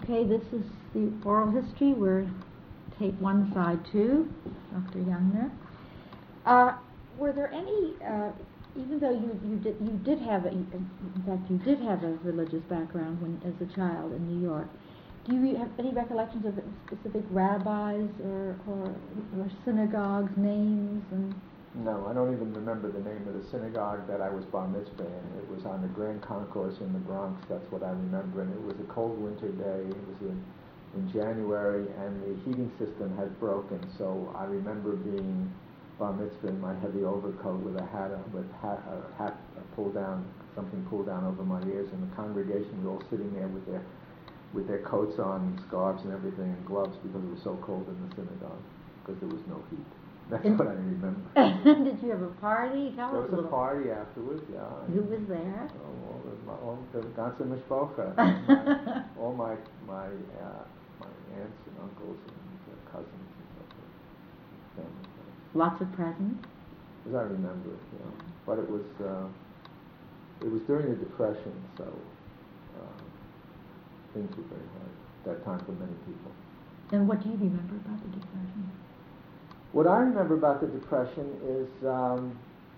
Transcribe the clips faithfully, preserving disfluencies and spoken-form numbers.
Okay, this is the oral history. We're tape one, side two, Doctor Youngner. Uh, were there any, uh, even though you, you did you did have a, in fact you did have a religious background when as a child in New York, do you have any recollections of specific rabbis or or, or synagogues names and? No, I don't even remember the name of the synagogue that I was bar mitzvah in. It was on the Grand Concourse in the Bronx. That's what I remember. And it was a cold winter day. It was in, in January, and the heating system had broken. So I remember being bar mitzvah in my heavy overcoat with a hat, with hat, a hat pulled down, something pulled down over my ears, and the congregation was all sitting there with their with their coats on, and scarves and everything, and gloves because it was so cold in the synagogue because there was no heat. That's and what I remember. Did you have a party? Tell there us was a a little. party afterwards, yeah. Who was there? Oh, all the, all the ganze Mishpocha. my, all my my uh, my aunts and uncles and uh, cousins and stuff. Family. Lots of presents. As I remember it, you know. But it was uh, it was during the Depression, so uh, things were very hard at that time for many people. And what do you remember about the Depression? What I remember about the Depression is um,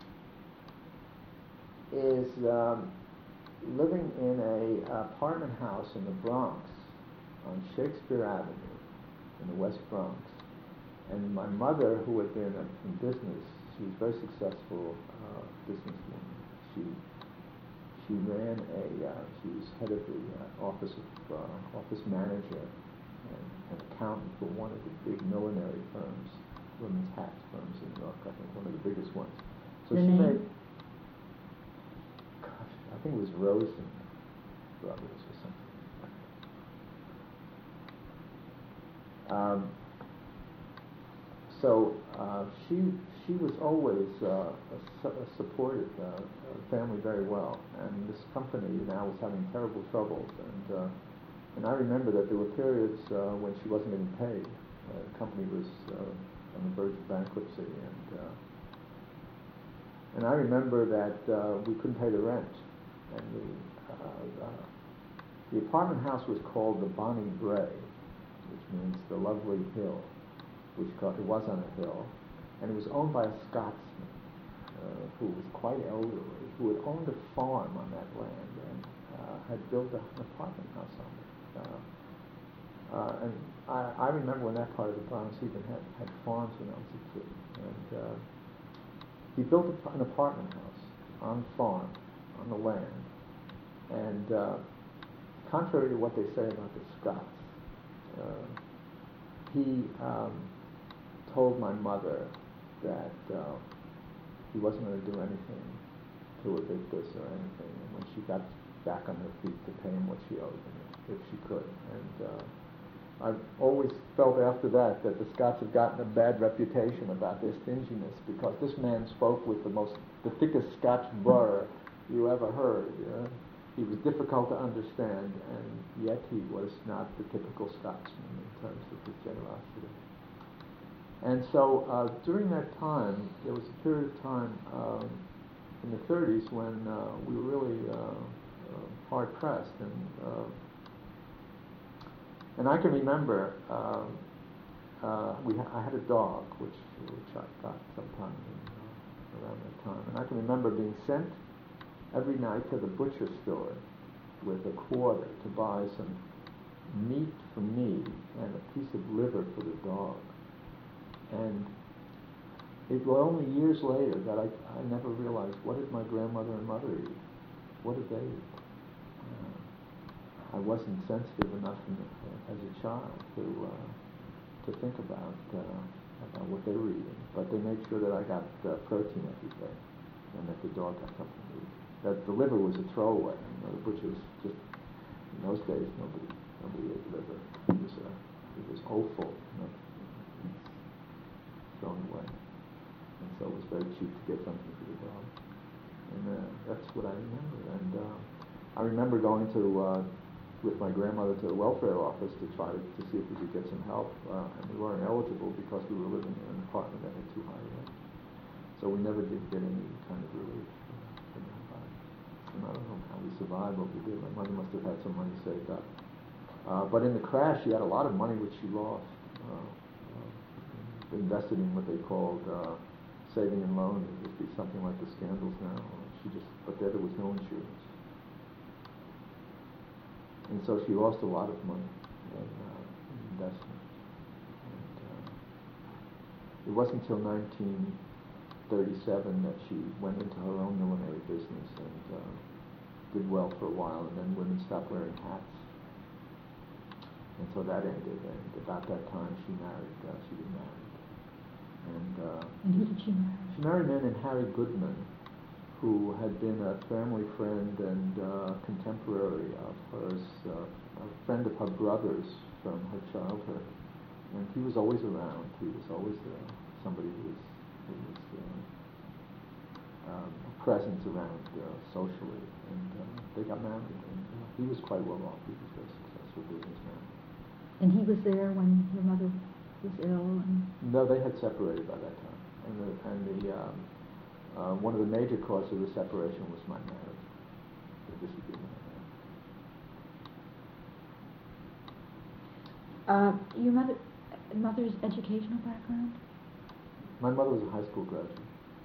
is um, living in a apartment house in the Bronx on Shakespeare Avenue in the West Bronx, and my mother, who had been in business, she was a very successful uh, businesswoman. She she ran a uh, she was head of the uh, office of uh, office manager and an accountant for one of the big millinery firms. Women's hat firms in New York, I think one of the biggest ones. So the she name? made, gosh, I think it was Rosen Brothers or something. Um, so uh, she she was always uh, a, a supported uh, family very well, and this company now was having terrible troubles, and uh, and I remember that there were periods uh, when she wasn't getting paid. Uh, the company was uh, on the verge of bankruptcy, and uh, and I remember that uh, we couldn't pay the rent, and the uh, uh, the apartment house was called the Bonnie Bray, which means the lovely hill, which got, it was on a hill, and it was owned by a Scotsman uh, who was quite elderly, who had owned a farm on that land and uh, had built a, an apartment house on it. Uh, Uh, and I, I remember when that part of the Bronx even had, had farms when I was a kid. And uh, he built a, an apartment house on the farm, on the land. And uh, contrary to what they say about the Scots, uh, he um, told my mother that uh, he wasn't going to do anything to evict us or anything. And when she got back on her feet, to pay him what she owed him, if she could. And uh, I've always felt after that that the Scots have gotten a bad reputation about their stinginess, because this man spoke with the most, the thickest Scotch burr you ever heard. You know? He was difficult to understand, and yet he was not the typical Scotsman in terms of his generosity. And so uh, during that time, there was a period of time um, in the thirties when uh, we were really uh, uh, hard pressed, and uh, And I can remember um, uh, we ha- I had a dog, which which I got sometime in, uh, around that time, and I can remember being sent every night to the butcher store with a quarter to buy some meat for me and a piece of liver for the dog. And it was only years later that I, I never realized, what did my grandmother and mother eat? What did they eat? I wasn't sensitive enough in the, uh, as a child to uh, to think about uh, about what they were eating, but they made sure that I got uh, protein every day, and that the dog got something to eat. That the liver was a throwaway. You know, the butchers just in those days nobody nobody ate liver. It was uh, it was offal, you know, thrown away, and so it was very cheap to get something for the dog. And uh, that's what I remember. And uh, I remember going to. Uh, with my grandmother to the welfare office to try to, to see if we could get some help, uh, and we weren't eligible because we were living in an apartment that had too high rent. So we never did get any kind of relief from that. And I don't know how we survived what we did. My mother must have had some money saved up. Uh, but in the crash, she had a lot of money which she lost, uh, uh, invested in what they called uh, saving and loan. It would be something like the scandals now. She just, but there, there was no insurance, and so she lost a lot of money in uh, investment. And, uh, it wasn't until nineteen thirty-seven that she went into her own millinery business and uh, did well for a while, and then women stopped wearing hats. And so that ended, and about that time she married, uh, she was married. And, uh, and who did she marry? She married a man named Harry Goodman, who had been a family friend and uh, contemporary of hers, uh, a friend of her brother's from her childhood. And he was always around. He was always uh, somebody who was, who was uh, um, a presence around uh, socially. And uh, they got married, and uh, he was quite well off. He was a very successful businessman. And he was there when your mother was ill? And no, they had separated by that time. And the, and the um, uh, one of the major causes of the separation was my marriage, the disagreement I had. Uh, your mother, mother's educational background? My mother was a high school graduate.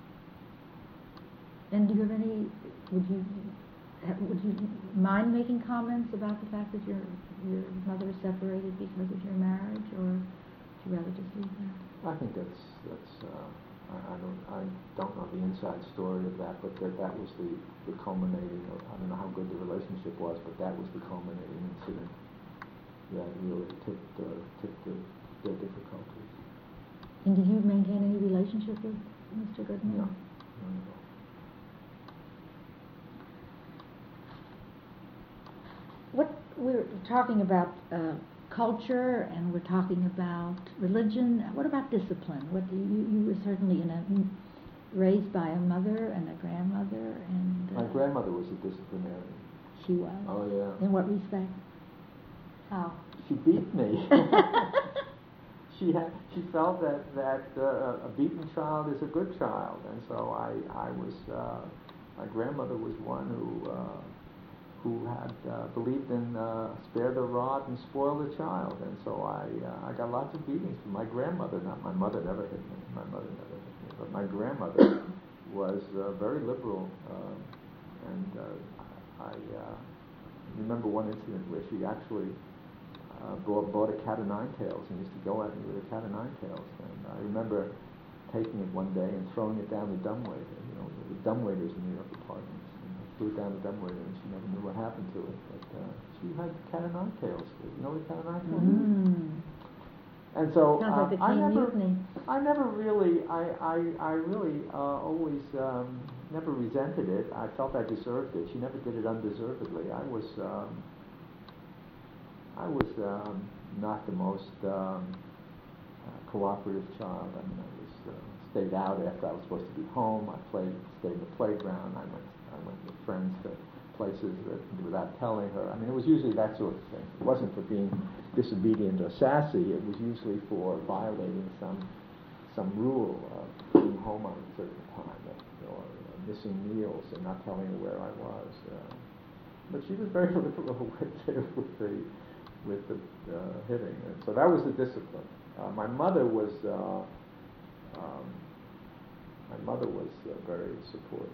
And do you have any, would you, would you mind making comments about the fact that your your mother was separated because of your marriage, or would you rather just leave that? I think that's, that's uh, I, I don't I don't know the inside story of that, but that, that was the, the culminating, of, I don't know how good the relationship was, but that was the culminating incident that really tipped, uh, tipped the, their difficulties. And did you maintain any relationship with Mister Goodman? No. No, no. What we're talking about uh, culture, and we're talking about religion. What about discipline? What do you, you were certainly in a raised by a mother and a grandmother, and uh, my grandmother was a disciplinarian. She was. Oh yeah. In what respect? How? She beat me. She had. She felt that that uh, a beaten child is a good child, and so I I was. Uh, my grandmother was one who. Uh, who had uh, believed in uh, spare the rod and spoil the child. And so I uh, I got lots of beatings from my grandmother. Not my mother never hit me. My mother never hit me. But my grandmother was uh, very liberal. Uh, and uh, I uh, remember one incident where she actually uh, bought, bought a cat of nine tails and used to go at me with a cat of nine tails. And I remember taking it one day and throwing it down the dumbwaiter. You know, the dumbwaiters in New York apartments. Threw it down the dumbwaiter, and she never knew what happened to it. But uh, she had cat of nine tails. You know what a cat of nine tails is? Mm. And so Sounds uh, like a I never, mutiny. I never really, I, I, I really uh, always um, never resented it. I felt I deserved it. She never did it undeservedly. I was, um, I was um, not the most um, uh, cooperative child. I mean, I was uh, stayed out after I was supposed to be home. I played, stayed in the playground. I went. I went with friends to places that, without telling her. I mean, it was usually that sort of thing. It wasn't for being disobedient or sassy. It was usually for violating some some rule of being home on a certain time, or, or missing meals and not telling her where I was. Uh, but she was very liberal with the with the, with the uh, hitting, and so that was the discipline. Uh, my mother was uh, um, my mother was uh, very supportive.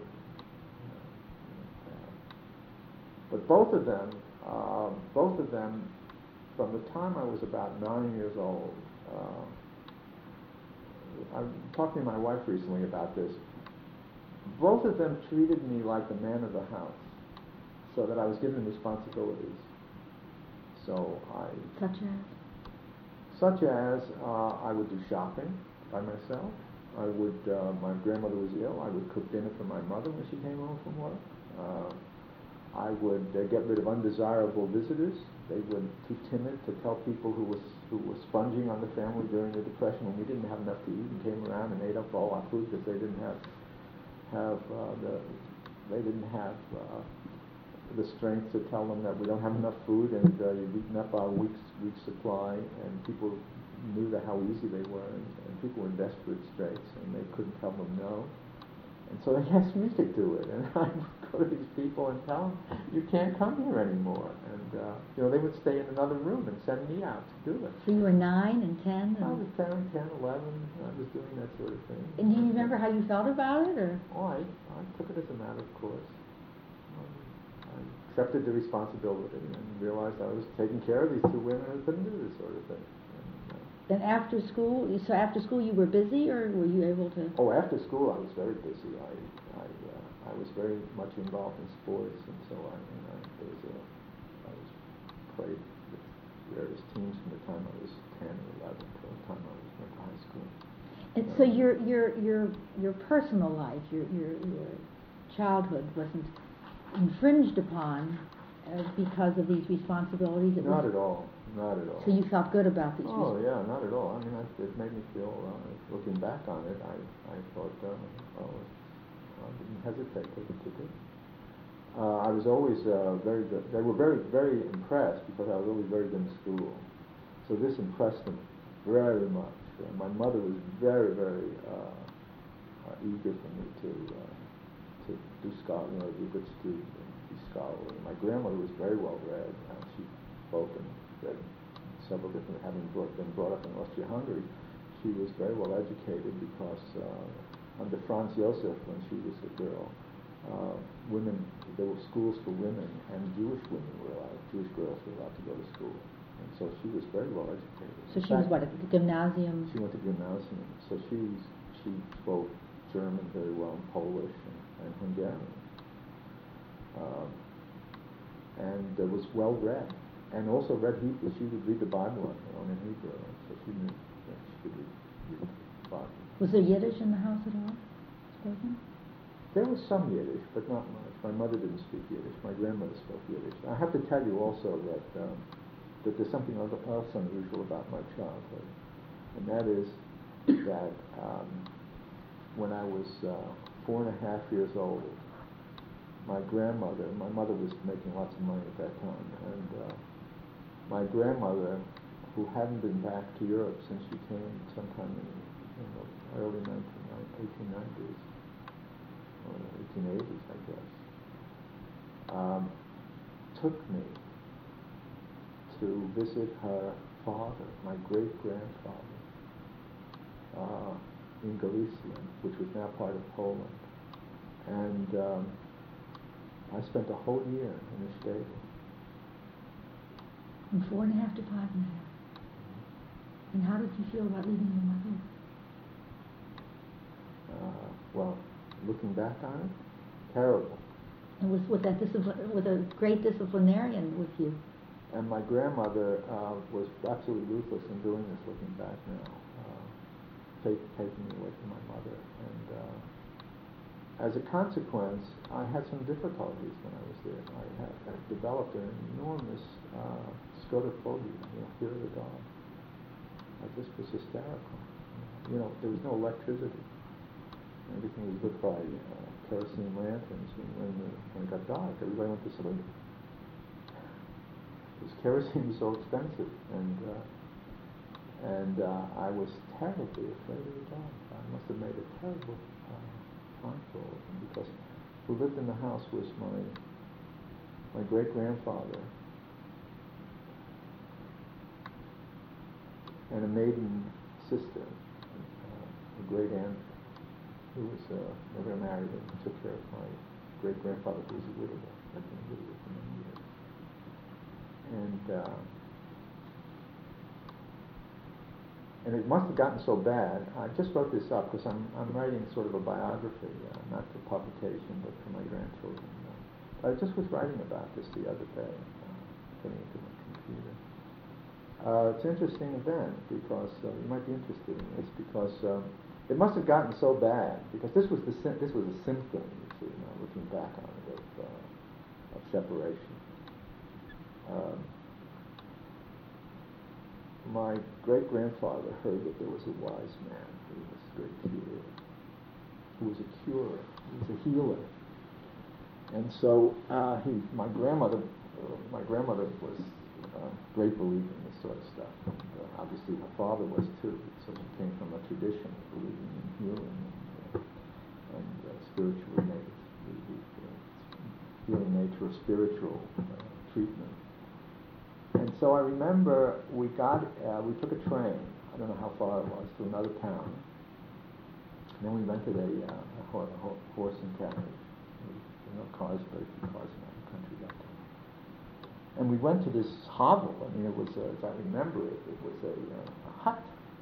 But both of them, uh, both of them, from the time I was about nine years old, uh, I'm talking to my wife recently about this, both of them treated me like the man of the house, so that I was given responsibilities. So I... Such as? Such as, uh, I would do shopping by myself. I would, uh, my grandmother was ill, I would cook dinner for my mother when she came home from work. Uh, I would uh, get rid of undesirable visitors. They were too timid to tell people who was who were sponging on the family during the Depression when we didn't have enough to eat, and came around and ate up all our food because they didn't have have uh, the they didn't have uh, the strength to tell them that we don't have enough food, and uh, you've eaten up our week's week's supply. And people knew that how easy they were, and, and people were in desperate straits, and they couldn't tell them no. And so they asked me to do it, and I would go to these people and tell them, you can't come here anymore. And, uh, you know, they would stay in another room and send me out to do it. So you were nine and ten? And I was ten, ten, eleven, I was doing that sort of thing. And do you remember how you felt about it, or? Oh, I, I took it as a matter of course. Um, I accepted the responsibility and realized I was taking care of these two women who couldn't do this sort of thing. Then after school, so after school you were busy, or were you able to? Oh, after school I was very busy. I I, uh, I was very much involved in sports, and so I, and I, there was a, I was played with various teams from the time I was ten or eleven till the time I was went to high school. And um, so your your your your personal life, your your your childhood wasn't infringed upon uh, because of these responsibilities. It not was, at all. Not at all. So you felt good about these? Oh yeah, not at all. I mean, I, it made me feel. Uh, looking back on it, I I thought, uh, well, I didn't hesitate to, to do. Uh, I was always uh, very good. They were very very impressed because I was always very good in school. So this impressed them very much. Uh, my mother was very very uh, uh, eager for me to uh, to do scholar, you know, be a good student and be scholarly. My grandmother was very well read. Uh, she spoke and read several different, having brought, been brought up in Austria-Hungary, she was very well educated because uh, under Franz Josef, when she was a girl, uh, women, there were schools for women, and Jewish women were allowed, Jewish girls were allowed to go to school. And so she was very well educated. So she was what, at the gymnasium? She went to gymnasium. So she, she spoke German very well, and Polish, and, and Hungarian. Um, and uh, was well read. And also read Hebrew. She would read the Bible on in Hebrew, so she knew that she could read, read the Bible. Was there Yiddish in the house at all spoken? There was some Yiddish, but not much. My mother didn't speak Yiddish. My grandmother spoke Yiddish. I have to tell you also that um, that there's something else unusual about my childhood, and that is that um, when I was uh, four and a half years old, my grandmother, my mother was making lots of money at that time, and uh, my grandmother, who hadn't been back to Europe since she came sometime in, in the early eighteen nineties, or eighteen eighties, I guess, um, took me to visit her father, my great-grandfather, uh, in Galicia, which was now part of Poland. And um, I spent a whole year in a stable. From four and a half to five and a half. And how did you feel about leaving your mother? Uh, well, looking back on it, terrible. And was with that discipline, with a great disciplinarian with you? And my grandmother uh, was absolutely ruthless in doing this. Looking back now, uh, take, taking me away from my mother, and uh, as a consequence, I had some difficulties when I was there. I had I developed an enormous uh, scotophobia, you know, fear of the dark. I just was hysterical. You know, there was no electricity. Everything was lit by uh, kerosene lanterns. And when, the, when it got dark, everybody went to sleep. Because kerosene was so expensive, and uh, and uh, I was terribly afraid of the dark. I must have made a terrible uh, time for all of them, because who lived in the house was my my great grandfather and a maiden sister, uh, a great aunt who was uh, never married and took care of my great grandfather, who was a widower, had been a widower for many years. And uh, and it must have gotten so bad. I just wrote this up because I'm I'm writing sort of a biography, uh, not for publication, but for my grandchildren. Uh, I just was writing about this the other day, uh, getting into my computer. Uh, it's an interesting event because uh, you might be interested in this, because um, it must have gotten so bad, because this was the sy- this was a symptom, you see, now looking back on it, of, uh, of separation. Um, my great-grandfather heard that there was a wise man who was a great cure, who was a curer, he was a healer. And so uh, he, my grandmother, uh, my grandmother was a great believer in this sort of stuff. And uh, obviously her father was too, so she came from a tradition of believing in healing and, uh, and uh, spiritual nature, the, the, the healing nature of spiritual uh, treatment. And so I remember we got, uh, we took a train, I don't know how far it was, to another town. And then we rented a, uh, a, ho- a ho- horse and carriage. You know, cars, very few cars in the country that time. And we went to this hovel. I mean, it was, uh, as I remember it, it was a, uh, a hut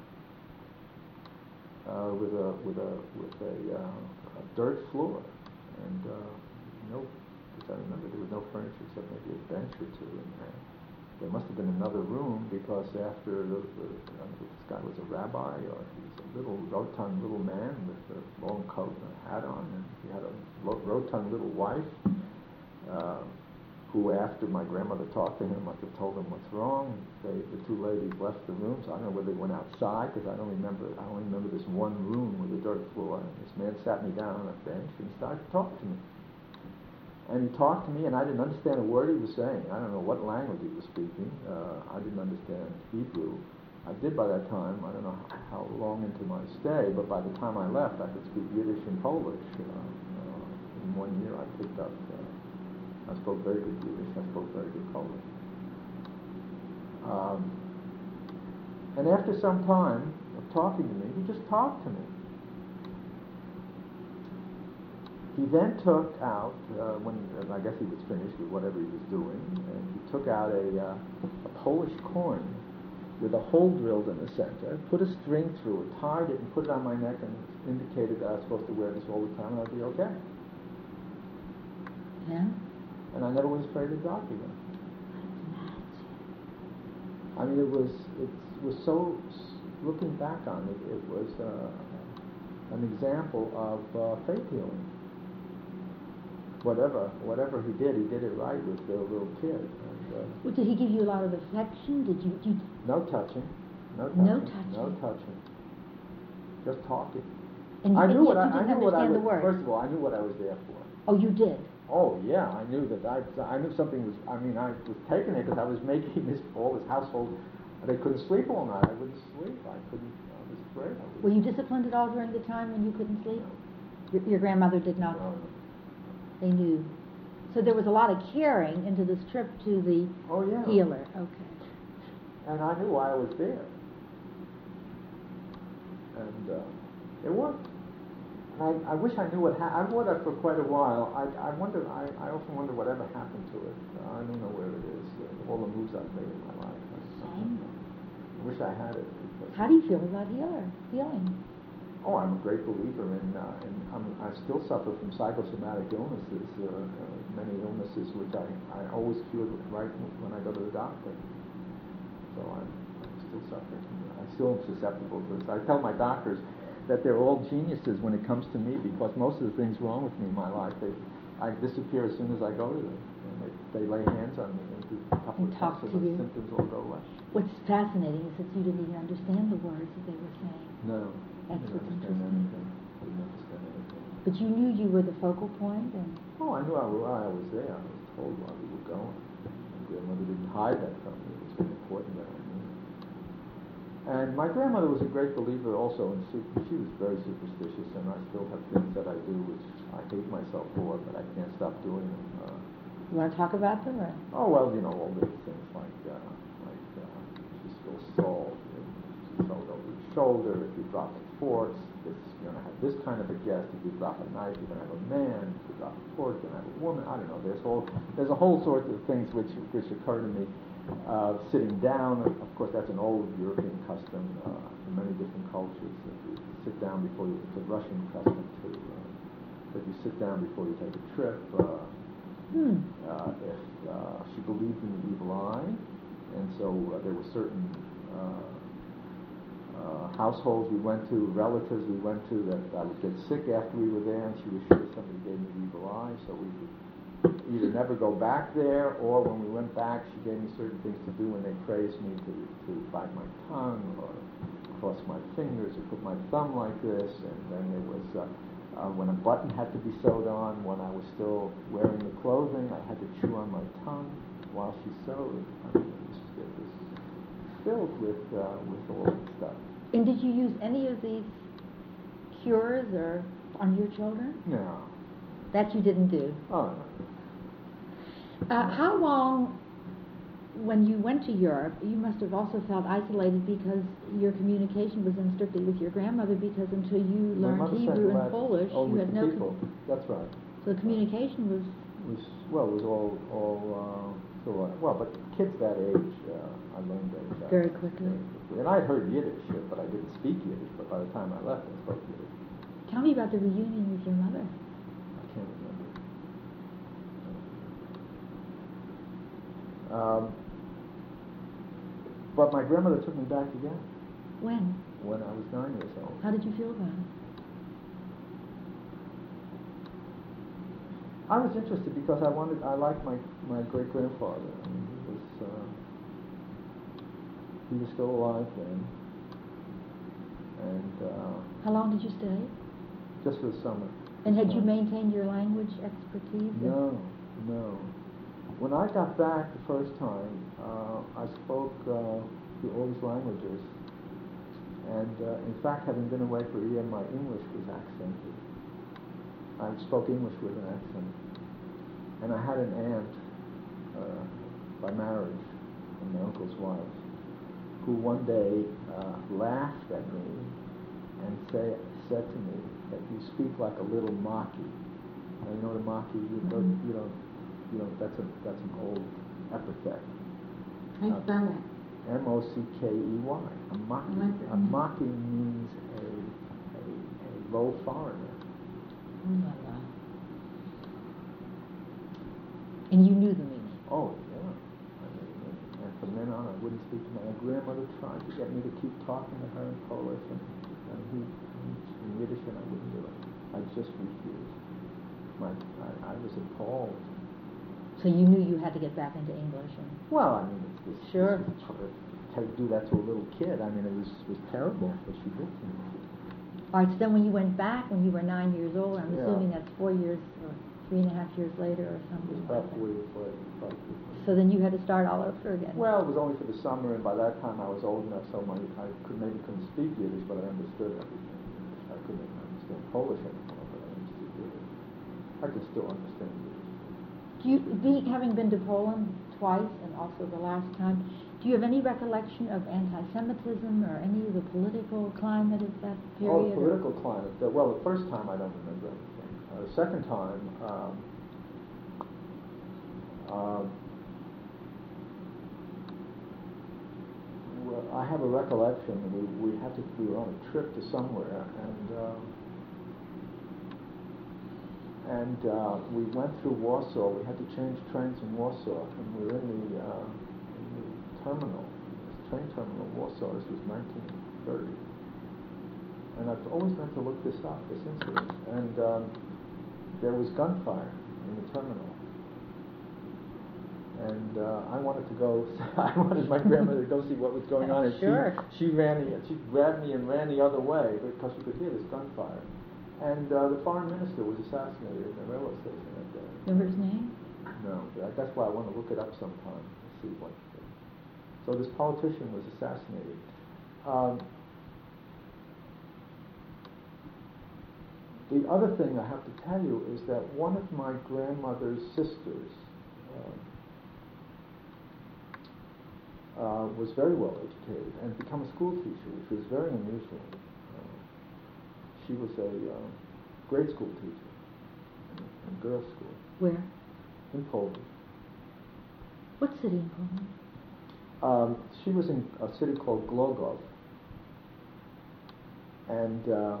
uh, with a with a with a, uh, a dirt floor, and uh, no, as I remember, there was no furniture except maybe a bench or two in there. There must have been another room because after the, the, I don't know if this guy was a rabbi or he was a little rotund little man with a long coat and a hat on, and he had a lo- rotund little wife uh, who, after my grandmother talked to him, must have told him what's wrong. They, the two ladies left the room, so I don't know whether they went outside because I don't remember. I only remember this one room with a dirt floor. And this man sat me down on a bench and started to talk to me. And he talked to me, and I didn't understand a word he was saying. I don't know what language he was speaking. Uh, I didn't understand Hebrew. I did by that time. I don't know how, how long into my stay, but by the time I left, I could speak Yiddish and Polish. Uh, uh, in one year, I picked up. Uh, I spoke very good Yiddish. I spoke very good Polish. Um, and after some time of talking to me, he just talked to me. He then took out, uh, when uh, I guess he was finished with whatever he was doing, and he took out a, uh, a Polish coin with a hole drilled in the center, put a string through it, tied it, and put it on my neck, and indicated that I was supposed to wear this all the time, and I'd be okay. Yeah? And I never was afraid of the dark again. I mean, it was it was so. Looking back on it, it was uh, an example of uh, faith healing. Whatever, whatever he did, he did it right with the little kid. And, uh, Well, did he give you a lot of affection? Did you? you no touching, no touching, no touching, no touching. Just talking. And, I and knew yet what I, you didn't I knew what I understand was. the word. First of all, I knew what I was there for. Oh, you did. Oh yeah, I knew that. I I knew something was. I mean, I was taking it because I was making this all this household. They couldn't sleep all night. I wouldn't sleep. I couldn't. I was afraid. I was Were you disciplined at all during the time when you couldn't sleep? Your, your grandmother did not. No. They knew. So there was a lot of caring into this trip to the Oh yeah. healer. Okay. And I knew why I was there. And uh, it worked. And I, I wish I knew what happened. I wore that for quite a while. I, I wonder. I, I often wonder whatever happened to it. Uh, I don't know where it is. Uh, all the moves I've made in my life. I, I wish I had it. How do you feel about healer healing? Oh, I'm a great believer in, uh, in I'm, I still suffer from psychosomatic illnesses, uh, uh, many illnesses which I, I always cured right when I go to the doctor. So I'm, I'm still suffering. I'm still susceptible to this. I tell my doctors that they're all geniuses when it comes to me because most of the things wrong with me in my life, they, I disappear as soon as I go to them. And they, they lay hands on me and do a couple And of talk tests to and the you. symptoms all go away. What's fascinating is that you didn't even understand the words that they were saying. No. That's I didn't what's understand interesting. anything. I didn't understand anything. But you knew you were the focal point, and Oh, I knew I, why I was there. I was told why we were going. My grandmother didn't hide that from me. It was very important that I knew. And my grandmother was a great believer also in super. She was very superstitious, and I still have things that I do which I hate myself for, but I can't stop doing them. Uh, you want to talk about them, or? oh well, you know all the things like uh, like uh, she spills salt, she sold over your shoulder. If you drop a fork, this, you're gonna have this kind of a guest. If you drop a knife, you're gonna have a man. If you drop a fork, you're gonna have a woman. I don't know. There's whole there's a whole sort of things which which occur to me. Uh, sitting down, of course, that's an old European custom uh, in many different cultures. That you sit down before you. It's a Russian custom too. Uh, that you sit down before you take a trip. Uh, Hmm. uh, if uh, she believed in the evil eye, and so uh, there were certain uh, uh, households we went to, relatives we went to, that I would get sick after we were there, and she was sure somebody gave me the evil eye, so we would either never go back there, or when we went back, she gave me certain things to do when they praised me, to, to bite my tongue, or cross my fingers, or put my thumb like this, and then there was uh, uh, when a button had to be sewed on, when I was still wearing the clothing, I had to chew on my tongue while she sewed. I mean, it was, it was filled with uh, with all this stuff. And did you use any of these cures or on your children? No. That you didn't do? Oh, no. Uh, how long, when you went to Europe, you must have also felt isolated because your communication was then strictly with your grandmother, because until you My learned mother Hebrew said and Latin, Polish, all you with had the no... people. Com- That's right. so the communication was... was well, it was all all uh, so, uh, well, but kids that age, uh, I learned very fast. Very quickly. Very quickly. And I'd heard Yiddish, uh, but I didn't speak Yiddish. But by the time I left, I spoke Yiddish. Tell me about the reunion with your mother. I can't remember. Um, but my grandmother took me back again When? when I was nine years old. How did you feel about it? I was interested because I wanted, I liked my, my great grandfather. I mean, he was, uh, he was still alive then. And, uh, How long did you stay? just for the summer. And had you Uh, maintained your language expertise? No, no. When I got back the first time, uh, I spoke, uh, the oldest languages. And, uh, in fact, having been away for a year, my English was accented. I spoke English with an accent. And I had an aunt, uh, by marriage, and my uncle's wife, who one day uh, laughed at me and say, said to me that you speak like a little Maki. Now, you know what a Maki? You Mm-hmm. don't, you don't, you don't. That's a that's an old epithet. How do you spell it? M O C K E Y. A Maki. I like it. A Maki means a, a a low foreigner. Oh, la, la. And you knew the meaning? Oh, yeah. I mean, and, and from then on, I wouldn't speak to my grandmother. Tried to get me to keep talking to her in Polish, and, and he, in Yiddish, and I wouldn't do it. I just refused. My, I, I was appalled. So you knew you had to get back into English? And Well, I mean, it's, it's, Sure. it's, to do that to a little kid, I mean, it was was terrible what she did to me. all right, so then when you went back, when you were nine years old, I'm Yeah. assuming that's four years or three and a half years later or It something was like about that. four years later. About four years later. So then you had to start all over again? Well, it was only for the summer, and by that time I was old enough so my, I could maybe couldn't speak Yiddish, but I understood everything. I couldn't understand Polish anymore, but I understood Yiddish. I could still understand Yiddish. Do you, be, having been to Poland twice and also the last time, do you have any recollection of anti-Semitism or any of the political climate of that period? Oh, the political climate. The, well, the first time I don't remember anything. Uh, the second time, um, um, well, I have a recollection. We we had to we were on a trip to somewhere, and um, and uh, we went through Warsaw. We had to change trains in Warsaw, and we were in the uh, in the terminal, this train terminal in Warsaw. This was nineteen thirty. And I've always meant to look this up, this incident. And um, there was gunfire in the terminal. And uh, I wanted to go, I wanted my grandmother to go see what was going on. And Sure. she, she ran, the, she grabbed me and ran the other way because she could hear this gunfire. And uh, the foreign minister was assassinated in the railway station that day. Remember his name? No, but that's why I want to look it up sometime and see what. So this politician was assassinated. Um, The other thing I have to tell you is that one of my grandmother's sisters uh, uh, was very well educated and become a school teacher, which was very unusual. Uh, she was a uh, grade school teacher in, in girls' school. Where? In Poland. What city in Poland? Um, she was in a city called Głogów, and uh,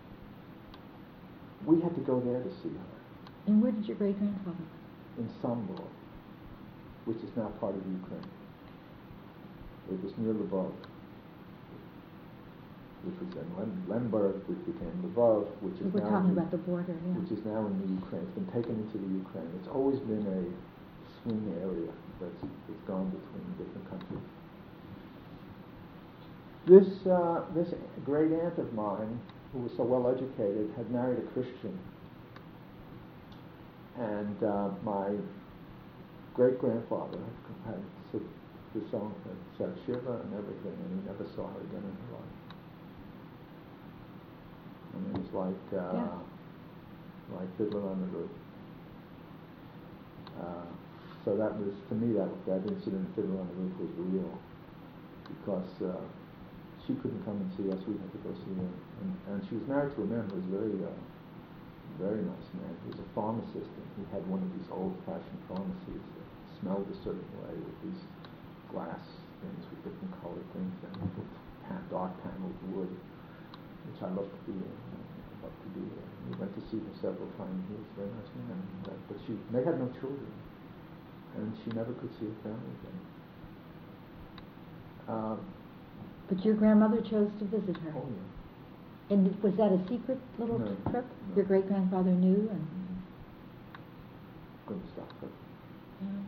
we had to go there to see her. And where did your great-grandfather live? In Sambor, which is now part of Ukraine. It was near Lvov, which was then Lem- Lemberg, which became Lvov, which is We're now talking in the, about the border, yeah. which is now in the Ukraine. It's been taken into the Ukraine. It's always been a swing area that's, that's gone between different countries. This uh, this great aunt of mine, who was so well educated, had married a Christian. And uh, my great-grandfather had disowned her, said Shiva and everything, and he never saw her again in her life. And it was like, uh, Yeah. like Fiddler on the Roof. Uh, so that was, to me, that that incident in Fiddler on the Roof was real, because uh, she couldn't come and see us. We had to go see her, and, and she was married to a man who was very, uh, very nice man. He was a pharmacist, and he had one of these old-fashioned pharmacies that smelled a certain way with these glass things with different colored things and with pan, dark paneled wood, which I loved to be in. I loved to be there. We went to see her several times. He was a very nice man, and, uh, but she they had no children, and she never could see her family again. Um, But your grandmother chose to visit her. oh yeah. And was that a secret little No, trip? no. Your great grandfather knew, and Mm-hmm. Couldn't stop her. yeah.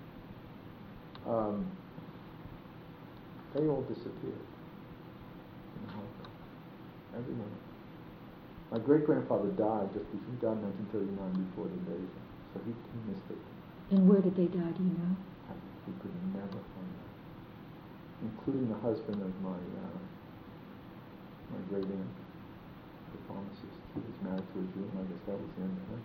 Um, they all disappeared in the Holocaust. Everyone. My great grandfather died just before, he died in nineteen thirty-nine before the invasion, so he, he missed it. And where did they die? Do you know? I, we could never find out, including the husband of my uh, my great aunt, the pharmacist. He was married to a Jew, and I guess that was the end of him.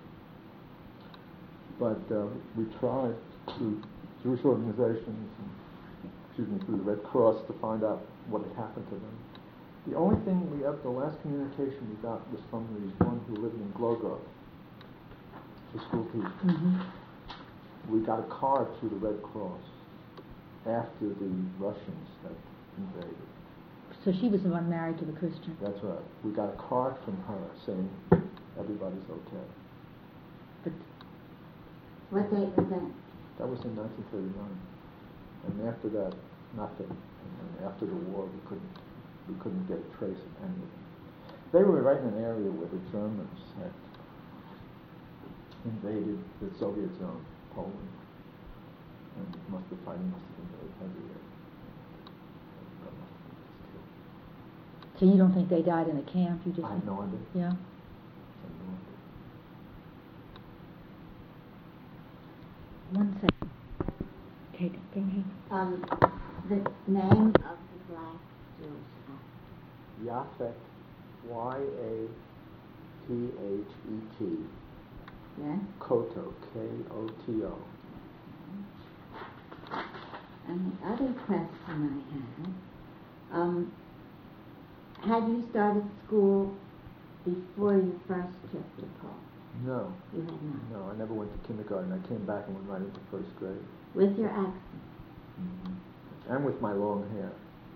But uh, we tried through Jewish organizations, and, excuse me, through the Red Cross to find out what had happened to them. The only thing we have, the last communication we got was from the one who lived in Glogov, the school teacher. Mm-hmm. We got a card through the Red Cross after the Russians had invaded. So she was the one married to the Christian. That's right. We got a card from her saying everybody's okay. But What date was that? That was in nineteen thirty-nine, and after that, nothing. And after the war, we couldn't we couldn't get a trace of any of them. They were right in an area where the Germans had invaded the Soviet zone, Poland, and must the fighting must have been very heavy there. so you don't think they died in a camp? You just I have no idea. Yeah. I have no idea. One second. Okay, go ahead. Um, the name of the black Jewish actor. Yafet, Y A T H E T, Yeah? Koto, K O T O. And the other question I had, um, had you started school before you first took the call? No, You had not. no, I never went to kindergarten. I came back and went right into first grade. With your accent? Mm-hmm. And with my long hair.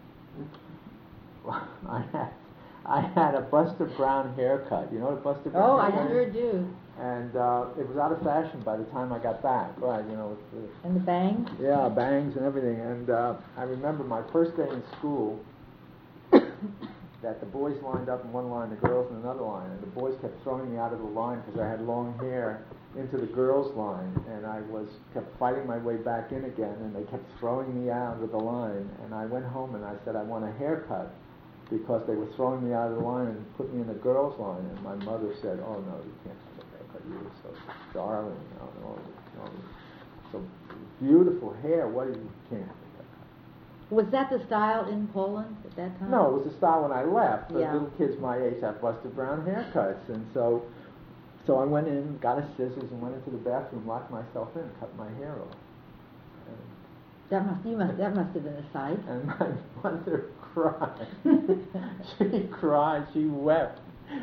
Okay. I had, I had a Buster Brown haircut. You know what a Buster Brown Oh, I haircut sure is? do. And uh, it was out of fashion by the time I got back. Right, you know. With the, And the bangs? yeah, bangs and everything. And uh, I remember my first day in school, that the boys lined up in one line, the girls in another line, and the boys kept throwing me out of the line because I had long hair into the girls' line, and I was kept fighting my way back in again, and they kept throwing me out of the line, and I went home and I said I want a haircut because they were throwing me out of the line and put me in the girls' line, and my mother said, oh no, you can't have a haircut, you were so darling, you know, and all this, all this, so beautiful hair, what do you can't have a haircut? Was that the style in Poland at that time? No, it was the style when I left. The Yeah. little kids my age have Buster Brown haircuts, and so, so I went in, got a scissors, and went into the bathroom, locked myself in, cut my hair off. And, That must you must that must have been a sight. and my mother cried. She cried. She wept.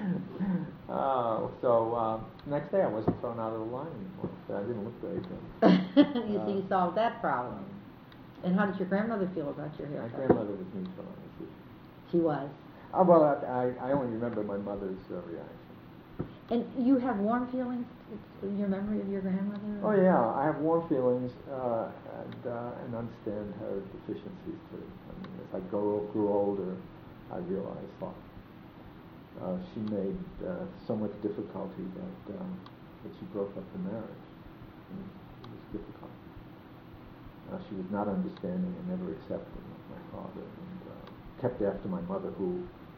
Oh, so um, next day I wasn't thrown out of the line anymore. So I didn't look very good. you see, you solved that problem. And how did your grandmother feel about your My haircut? grandmother was neutral on this issue. She was. Oh, well, I, I only remember my mother's uh, reaction. And you have warm feelings in your memory of your grandmother? Oh yeah, I have warm feelings uh, and uh, and understand her deficiencies too. I mean, as I go grew older, I realized that uh, she made uh, so much difficulty that um, that she broke up the marriage. And it was difficult. Uh, she was not understanding and never accepting of my father, and uh, kept after my mother, who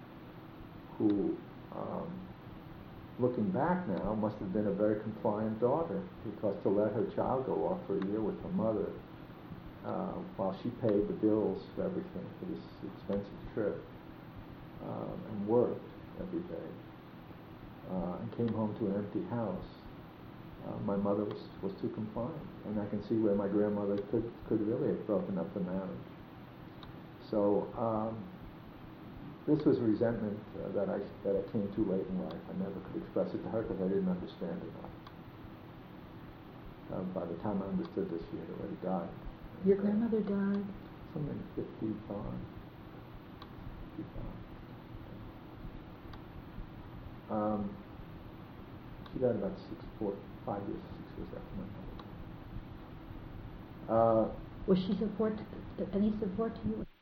who. Um, Looking back now, must have been a very compliant daughter, because to let her child go off for a year with her mother, uh, while she paid the bills for everything, for this expensive trip, um, and worked every day, uh, and came home to an empty house, uh, my mother was, was too confined. And I can see where my grandmother could, could really have broken up the marriage. So um, this was resentment uh, that I that I came too late in life. I never could express it to her because I didn't understand enough. Uh, by the time I understood this, she had already died. Your grandmother died? Something fifty-five. fifty-five. Um, she died about six, four, five years, six years after my mother. Uh, Was she support, any support to you?